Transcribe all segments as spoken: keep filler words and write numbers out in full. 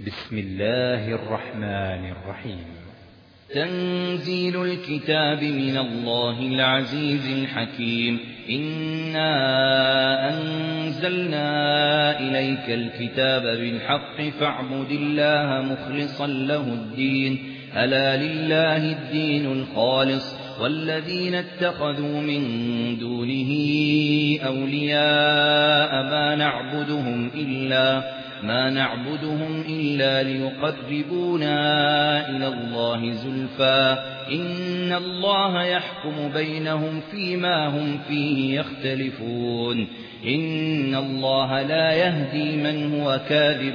بسم الله الرحمن الرحيم. تنزيل الكتاب من الله العزيز الحكيم. إنا أنزلنا إليك الكتاب بالحق فاعبد الله مخلصا له الدين. ألا لله الدين الخالص والذين اتخذوا من دونه أولياء ما نعبدهم إلا ما نعبدهم إلا ليقربونا إلى الله زلفى إن الله يحكم بينهم فيما هم فيه يختلفون. إن الله لا يهدي من هو كاذب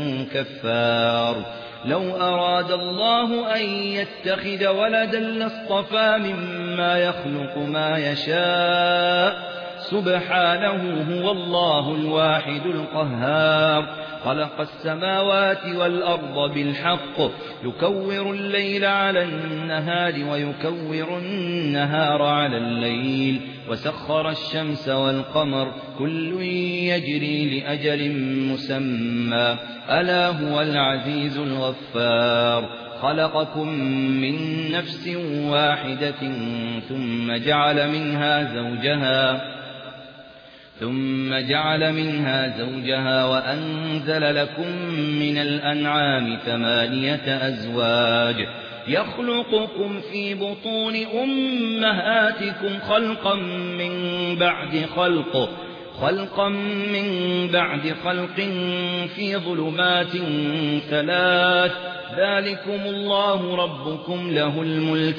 كفار. لو أراد الله أن يتخذ ولدا لاصطفى مما يخلق ما يشاء سبحانه هو الله الواحد القهار. خلق السماوات والأرض بالحق يكور الليل على النهار ويكور النهار على الليل وسخر الشمس والقمر كل يجري لأجل مسمى ألا هو العزيز الغفار. خلقكم من نفس واحدة ثم جعل منها زوجها ثم جعل منها زوجها وأنزل لكم من الأنعام ثمانية أزواج يخلقكم في بطون أمهاتكم خلقا من بعد خلق خلقا من بعد خلق في ظلمات ثلاث ذلكم الله ربكم له الملك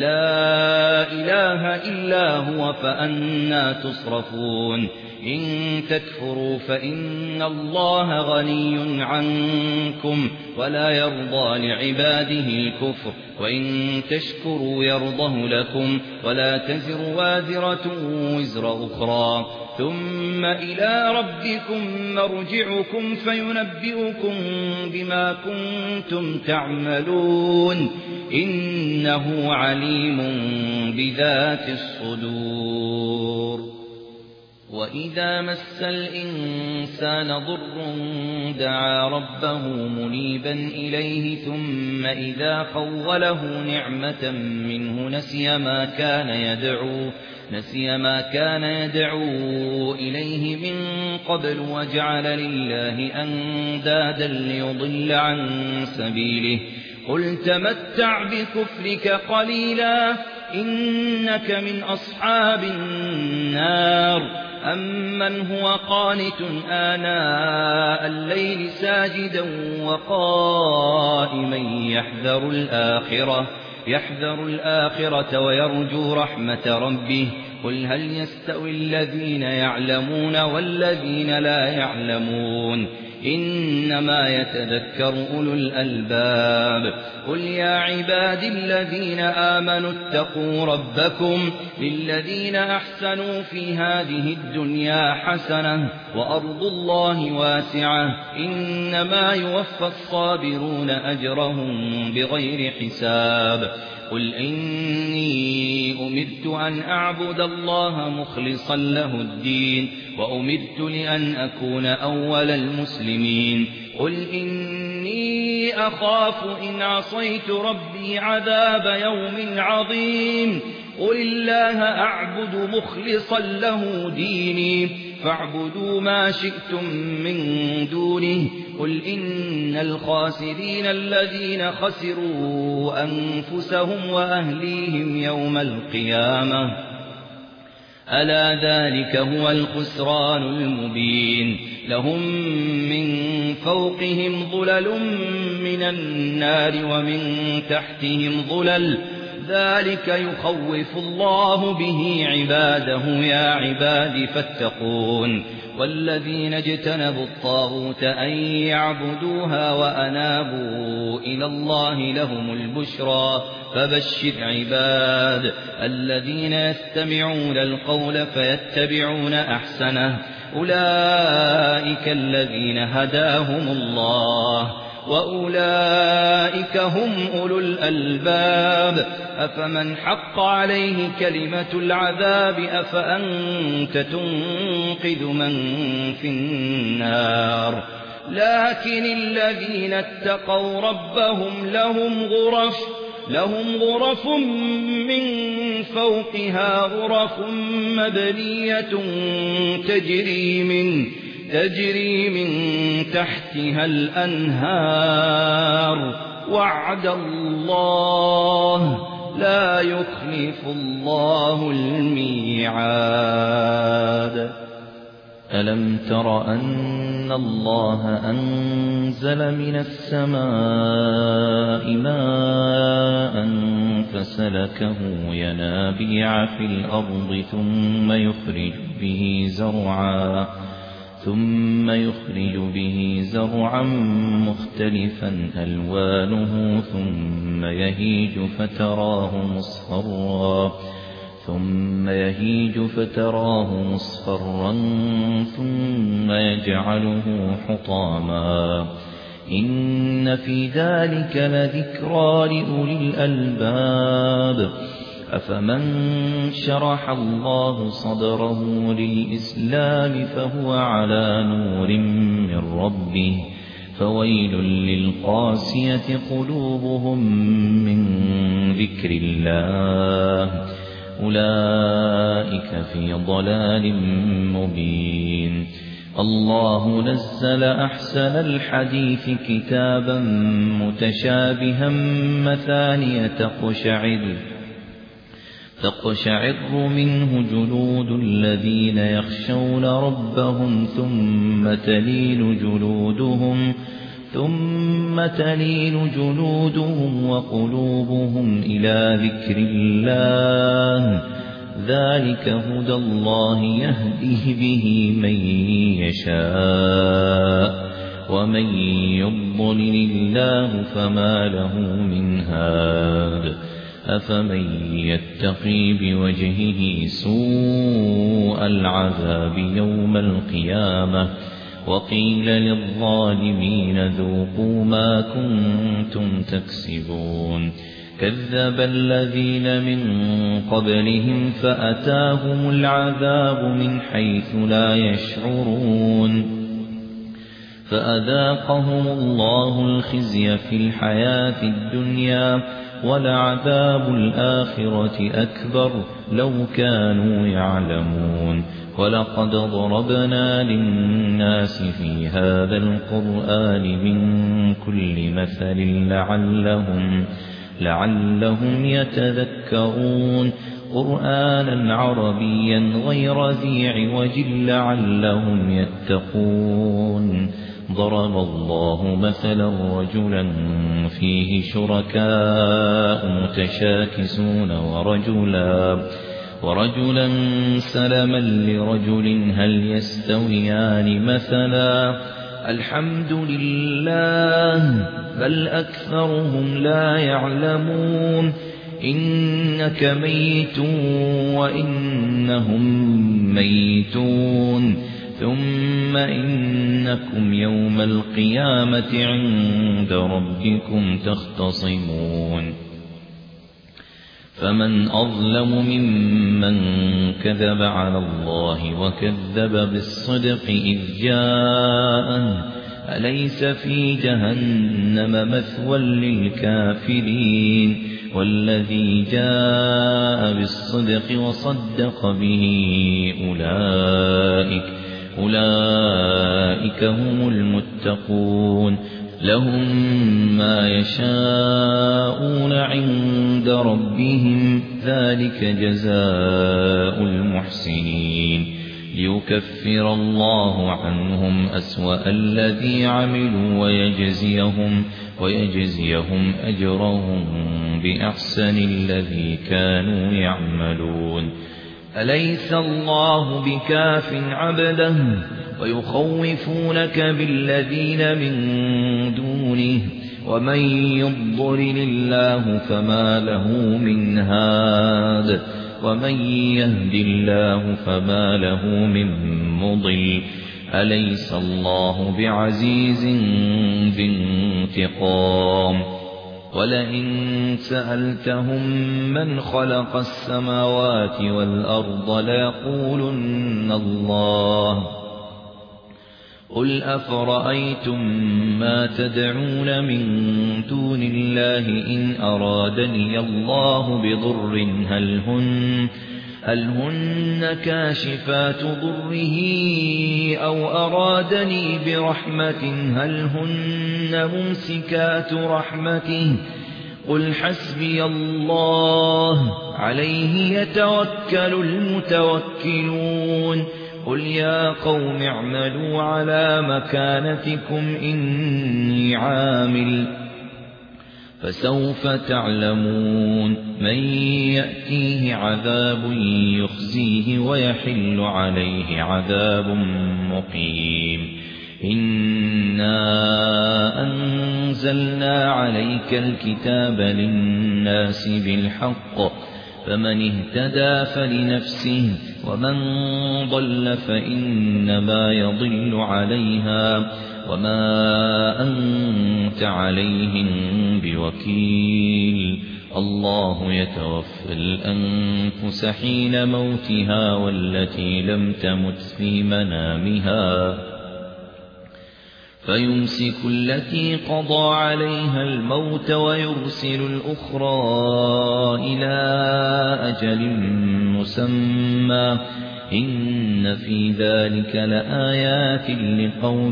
لا إله إلا هو فأنى تصرفون. إن تكفروا فإن الله غني عنكم ولا يرضى لعباده الكفر وإن تشكروا يرضه لكم ولا تزر وازرة وزر أخرى ثم إلى ربكم مرجعكم فينبئكم بما كنتم تعملون إنه عليم بذات الصدور. وإذا مس الإنسان ضر دعا ربه منيبا إليه ثم إذا خوله نعمة منه نسي ما كان يدعو نسي ما كان يدعو إليه من قبل وجعل لله أندادا ليضل عن سبيله. قل تمتع بكفرك قليلا إنك من أصحاب النار. أمن هو قانت آناء الليل ساجدا وقائما يحذر الآخرة يحذر الآخرة ويرجو رحمة ربه. قل هل يستوي الذين يعلمون والذين لا يعلمون إنما يتذكر أولو الألباب. قل يا عبادي الذين آمنوا اتقوا ربكم للذين أحسنوا في هذه الدنيا حسنة وأرض الله واسعة إنما يوفى الصابرون أجرهم بغير حساب. قل إني أمرت أن أعبد الله مخلصا له الدين وأمرت لأن أكون أول المسلمين. قل إني أخاف إن عصيت ربي عذاب يوم عظيم. قل الله أعبد مخلصا له ديني فاعبدوا ما شئتم من دونه. قل إن الخاسرين الذين خسروا أنفسهم وأهليهم يوم القيامة ألا ذلك هو الخسران المبين. لهم من فوقهم ظلل من النار ومن تحتهم ظلل ذلك يخوف الله به عباده يا عباد فاتقون. والذين اجتنبوا الطاغوت أن يعبدوها وأنابوا إلى الله لهم البشرى فبشر عباد الذين يستمعون القول فيتبعون أحسنه أولئك الذين هداهم الله وأولئك هم أولو الألباب. أفمن حق عليه كلمة العذاب أفأنت تنقذ من في النار لكن الذين اتقوا ربهم لهم غرف لهم غرف من فوقها غرف مبنية تجري من تجري من تحتها الأنهار وعد الله لا يخلف الله الميعاد. ألم تر أن الله أنزل من السماء ماء فسلكه ينابيع في الأرض ثم يخرج به زرعا ثم يخرج به زرعا مختلفا ألوانه ثم يهيج فتراه مصفرا ثم يهيج فتراه مصفرا ثم يجعله حطاما إن في ذلك لذكرى لأولي الألباب. أفمن شرح الله صدره للإسلام فهو على نور من ربه فويل للقاسية قلوبهم من ذكر الله أولئك في ضلال مبين. الله نزل أحسن الحديث كتابا متشابها مثانية تقشعر تقشعر منه جلود الذين يخشون ربهم ثم تلين جلودهم ثم تلين جلودهم وقلوبهم إلى ذكر الله ذلك هدى الله يهديه به من يشاء ومن يضلل الله فما له من هاد. أفمن يتقي بوجهه سوء العذاب يوم القيامة وقيل للظالمين ذوقوا ما كنتم تكسبون. كذب الذين من قبلهم فأتاهم العذاب من حيث لا يشعرون فأذاقهم الله الخزي في الحياة الدنيا ولعذاب الآخرة أكبر لو كانوا يعلمون. ولقد ضربنا للناس في هذا القرآن من كل مثل لعلهم لعلهم يتذكرون قرآنا عربيا غير ذي عوج لعلهم يتقون. ضرب الله مثلا رجلا فيه شركاء متشاكسون ورجلا ورجلا سلما لرجل هل يستويان مثلا الحمد لله بل أكثرهم لا يعلمون. إنك ميت وإنهم ميتون ثم إنكم يوم القيامة عند ربكم تختصمون. فمن أظلم ممن كذب على الله وكذب بالصدق إذ جاءه أليس في جهنم مثوى للكافرين والذي جاء بالصدق وصدق به أولئك أولئك هم المتقون لهم ما يشاءون عند ربهم ذلك جزاء المحسنين ليكفر الله عنهم أسوأ الذي عملوا ويجزيهم ويجزيهم أجرهم بأحسن الذي كانوا يعملون. أليس الله بكاف عبده ويخوفونك بالذين من دونه ومن يضلل الله فما له من هاد ومن يهد الله فما له من مضل. أليس الله بعزيز ذي انتقام. ولئن سألتهم من خلق السماوات والأرض ليقولن الله قل أفرأيتم ما تدعون من دون الله إن أرادني الله بضر هل هن هل هن كاشفات ضره أو أرادني برحمة هل هن ممسكات رحمته قل حسبي الله عليه يتوكل المتوكلون قل يا قوم اعملوا على مكانتكم إني عامل فسوف تعلمون من يأتيه عذاب يخزيه ويحل عليه عذاب مقيم إنا أنزلنا عليك الكتاب للناس بالحق فمن اهتدى فلنفسه ومن ضل فإنما يضل عليها وما أنت عليهم بوكيل الله يتوفى الأنفس حين موتها والتي لم تمت في منامها فيمسك التي قضى عليها الموت ويرسل الأخرى إلى أجل مسمى إن في ذلك لآيات لقوم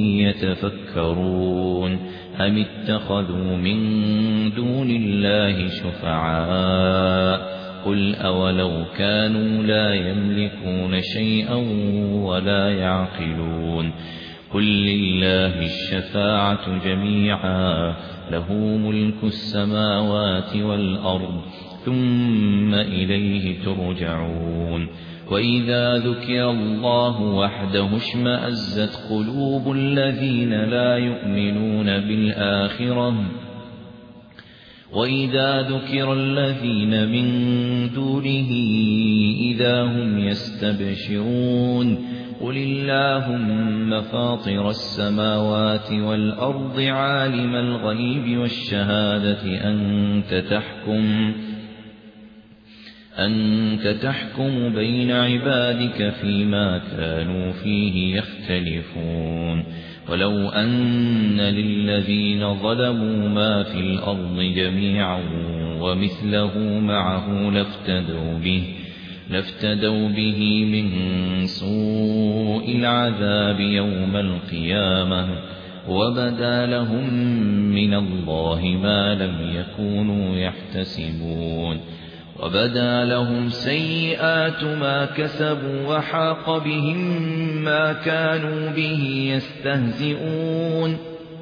يتفكرون أم اتخذوا من دون الله شفعاء قل أولو كانوا لا يملكون شيئا ولا يعقلون قل لله الشفاعة جميعا له ملك السماوات والأرض ثم إليه ترجعون وإذا ذكر الله وحده اشمأزت قلوب الذين لا يؤمنون بالآخرة وإذا ذكر الذين من دونه إذا هم يستبشرون قل اللهم فاطر السماوات والأرض عالم الغيب والشهادة أنت تحكم أنت تحكم بين عبادك فيما كانوا فيه يختلفون ولو أن للذين ظلموا ما في الأرض جميعا ومثله معه لافتدوا به لافتدوا به من سوء العذاب يوم القيامة وبدا لهم من الله ما لم يكونوا يحتسبون وبدا لهم سيئات ما كسبوا وحاق بهم ما كانوا به يستهزئون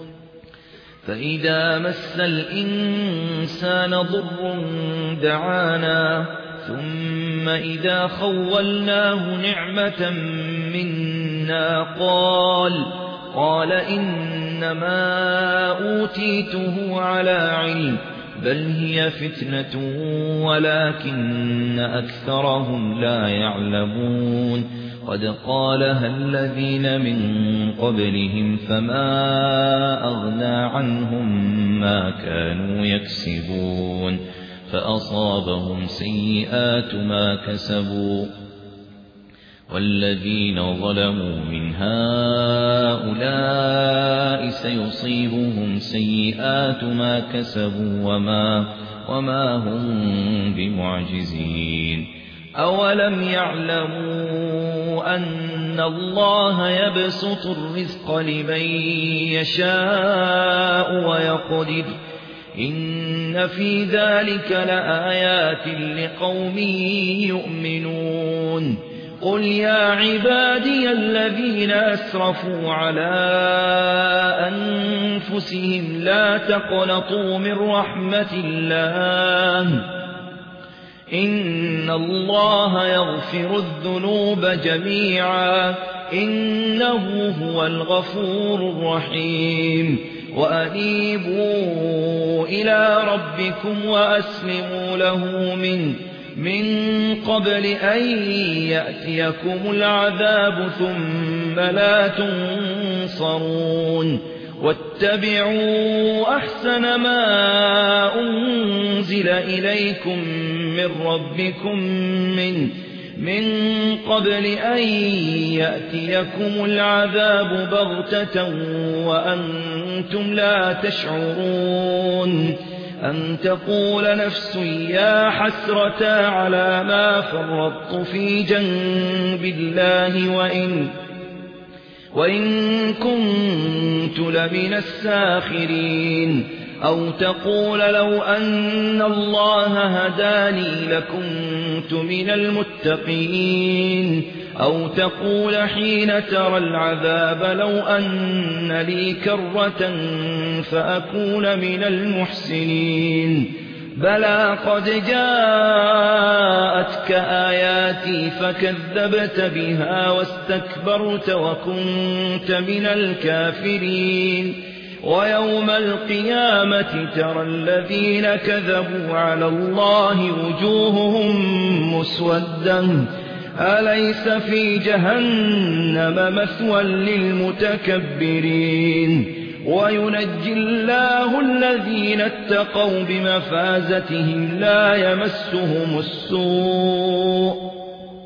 فإذا مس الإنسان ضر دعانا ثم إذا خولناه نعمة منا قال قال إنما أوتيته على علم بل هي فتنة ولكن أكثرهم لا يعلمون قد قالها الذين من قبلهم فما أغنى عنهم ما كانوا يكسبون فأصابهم سيئات ما كسبوا والذين ظلموا من هؤلاء سيصيبهم سيئات ما كسبوا وما, وما هم بمعجزين أولم يعلموا أن الله يبسط الرزق لمن يشاء ويقدر إن في ذلك لآيات لقوم يؤمنون قل يا عبادي الذين أسرفوا على أنفسهم لا تقنطوا من رحمة الله إن الله يغفر الذنوب جميعا إنه هو الغفور الرحيم وأنيبوا إلى ربكم وأسلموا له من من قبل أن يأتيكم العذاب ثم لا تنصرون واتبعوا أحسن ما أنزل إليكم من ربكم من من قبل أن يأتيكم العذاب بغتة وأنتم لا تشعرون أن تقول نفس يا حسرة على ما فرطت في جنب الله وإن, وإن كنت لمن الساخرين أو تقول لو أن الله هداني لكنت من المتقين أو تقول حين ترى العذاب لو أن لي كرة فأكون من المحسنين بلى قد جاءتك آياتي فكذبت بها واستكبرت وكنت من الكافرين ويوم القيامة ترى الذين كذبوا على الله وجوههم مسودة أليس في جهنم مثوى للمتكبرين وينجي الله الذين اتقوا بمفازتهم لا يمسهم السوء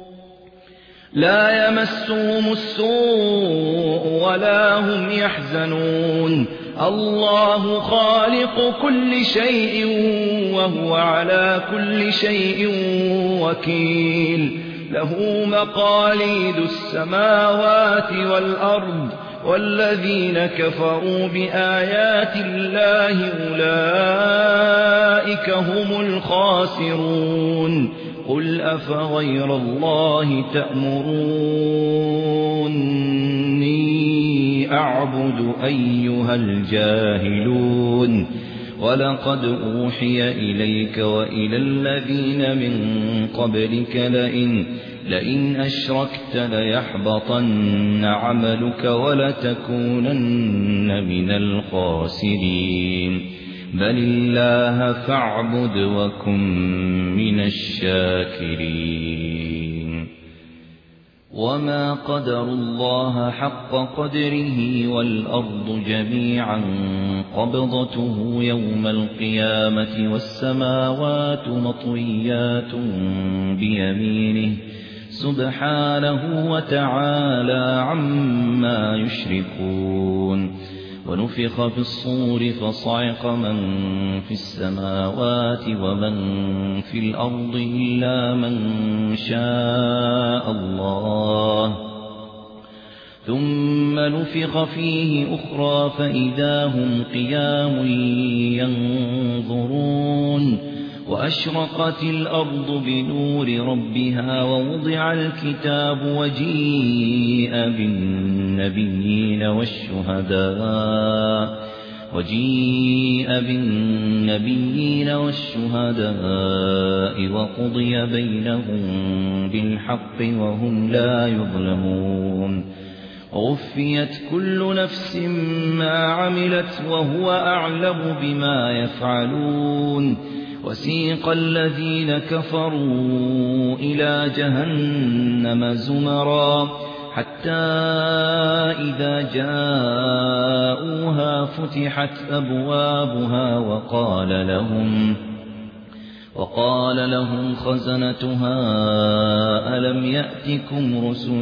لا يمسهم السوء ولا هم يحزنون الله خالق كل شيء وهو على كل شيء وكيل له مقاليد السماوات والأرض والذين كفروا بآيات الله أولئك هم الخاسرون قل أفغير الله تأمروني أعبد أيها الجاهلون ولقد أوحي إليك وإلى الذين من قبلك لئن, لئن أشركت ليحبطن عملك ولتكونن من الخاسرين بل الله فاعبد وكن من الشاكرين وما قدر الله حق قدره والأرض جميعا قبضته يوم القيامة والسماوات مطويات بيمينه سبحانه وتعالى عما يشركون ونفخ في الصور فصعق من في السماوات ومن في الأرض إلا من شاء الله ثم نفخ فيه أخرى فإذا هم قيام ينظرون وأشرقت الأرض بنور ربها ووضع الكتاب وجيء بالنبيين والشهداء وجيء بالنبيين والشهداء وقضي بينهم بالحق وهم لا يظلمون ووفيت كل نفس ما عملت وهو أعلم بما يفعلون وسيق الذين كفروا إلى جهنم زمرا حتى إذا جاءوها فتحت أبوابها وقال لهم وقال لهم خزنتها ألم يأتكم رسل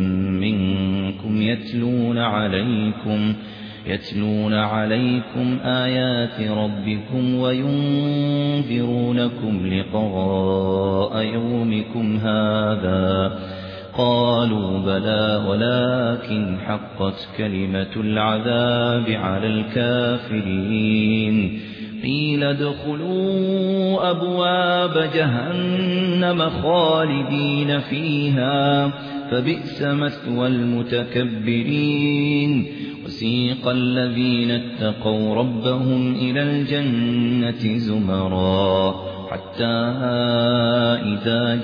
منكم يتلون عليكم يتلون عليكم آيات ربكم وينذرونكم لقاء يومكم هذا قالوا بلى ولكن حقت كلمة العذاب على الكافرين قيل ادخلوا أبواب جهنم خالدين فيها فبئس مثوى المتكبرين وسيق الذين اتقوا ربهم إلى الجنة زمرا حتى إذا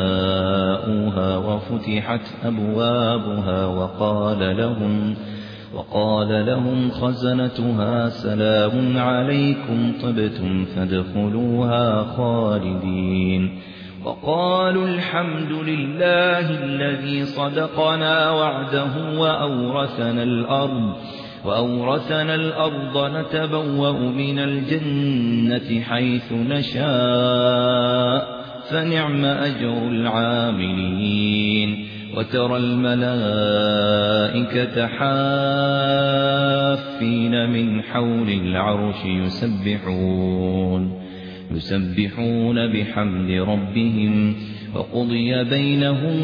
جاءوها وفتحت أبوابها وقال لهم وقال لهم خزنتها سلام عليكم طبتم فادخلوها خالدين وقالوا الحمد لله الذي صدقنا وعده وأورثنا الأرض وأورثنا الأرض نتبوأ من الجنة حيث نشاء فنعم أجر العاملين وترى الملائكة حافين من حول العرش يسبحون يسبحون بحمد ربهم وقضي بينهم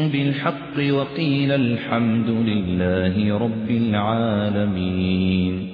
بالحق وقيل الحمد لله رب العالمين